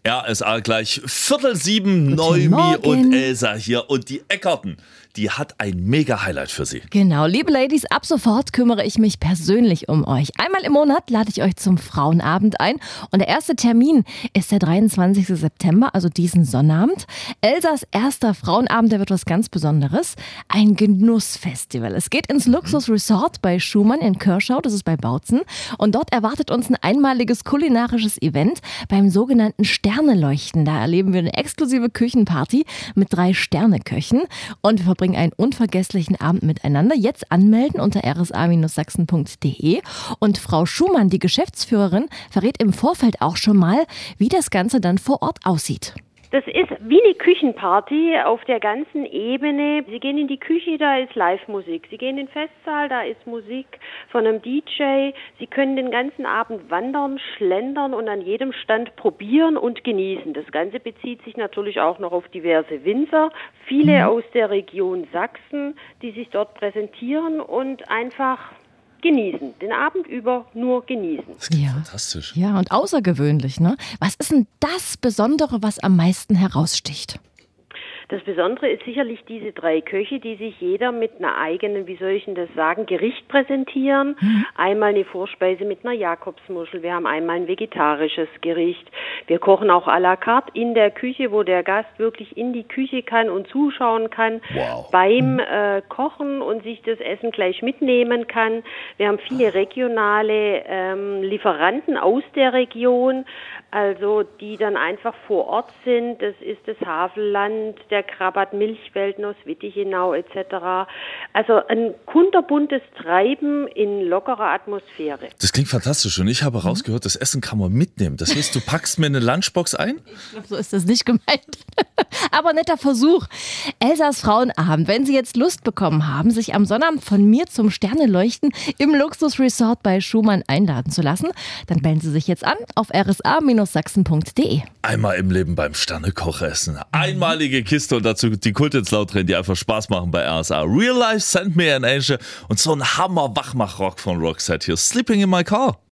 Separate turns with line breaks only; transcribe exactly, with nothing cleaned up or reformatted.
R S A gleich Viertel sieben,
Guten
Noemi
Morgen.
und Elsa hier. Und die Eckerten, die hat ein Mega-Highlight für Sie.
Genau, liebe Ladies, ab sofort kümmere ich mich persönlich um euch. Einmal im Monat lade ich euch zum Frauenabend ein und der erste Termin ist der dreiundzwanzigsten September, also diesen Sonnabend. Elsas erster Frauenabend, der wird was ganz Besonderes, ein Genussfestival. Es geht ins Luxus Resort bei Schumann in Kirschau, das ist bei Bautzen, und dort erwartet uns ein einmaliges kulinarisches Event beim sogenannten Sterneleuchten. Da erleben wir eine exklusive Küchenparty mit drei Sterneköchen und wir verbringen einen unvergesslichen Abend miteinander. Jetzt anmelden unter r s a Bindestrich sachsen punkt d e und Frau Schumann, die Geschäftsführerin, verrät im Vorfeld auch schon mal, wie das Ganze dann vor Ort aussieht.
Das ist wie eine Küchenparty auf der ganzen Ebene. Sie gehen in die Küche, da ist Live-Musik. Sie gehen in den Festsaal, da ist Musik von einem D J. Sie können den ganzen Abend wandern, schlendern und an jedem Stand probieren und genießen. Das Ganze bezieht sich natürlich auch noch auf diverse Winzer, viele mhm. aus der Region Sachsen, die sich dort präsentieren und einfach genießen, den Abend über nur genießen.
Das klingt
Ja.
fantastisch.
Ja, und außergewöhnlich, ne? Was ist denn das Besondere, was am meisten heraussticht?
Das Besondere ist sicherlich diese drei Köche, die sich jeder mit einer eigenen, wie soll ich denn das sagen, Gericht präsentieren. Mhm. Einmal eine Vorspeise mit einer Jakobsmuschel, wir haben einmal ein vegetarisches Gericht. Wir kochen auch à la carte in der Küche, wo der Gast wirklich in die Küche kann und zuschauen kann
Wow.
beim äh, Kochen und sich das Essen gleich mitnehmen kann. Wir haben viele regionale ähm, Lieferanten aus der Region, also die dann einfach vor Ort sind. Das ist das Havelland, der Krabat, Milchwelt, Nusswittichenau et cetera. Also ein kunterbuntes Treiben in lockerer Atmosphäre.
Das klingt fantastisch und ich habe rausgehört, das Essen kann man mitnehmen. Das heißt, du packst mir eine Lunchbox ein?
Ich glaube, so ist das nicht gemeint. Aber netter Versuch. Elsas Frauenabend. Wenn Sie jetzt Lust bekommen haben, sich am Sonnabend von mir zum Sterneleuchten im Luxusresort bei Schumann einladen zu lassen, dann melden Sie sich jetzt an auf r s a Bindestrich sachsen punkt d e.
Einmal im Leben beim Sternekoch essen. Einmalige Kiste und dazu die Kult ins Laut drin, die einfach Spaß machen bei R S A. Real Life, Send Me an Angel und so ein Hammer-Wachmach-Rock von Roxette hier. Sleeping in My Car.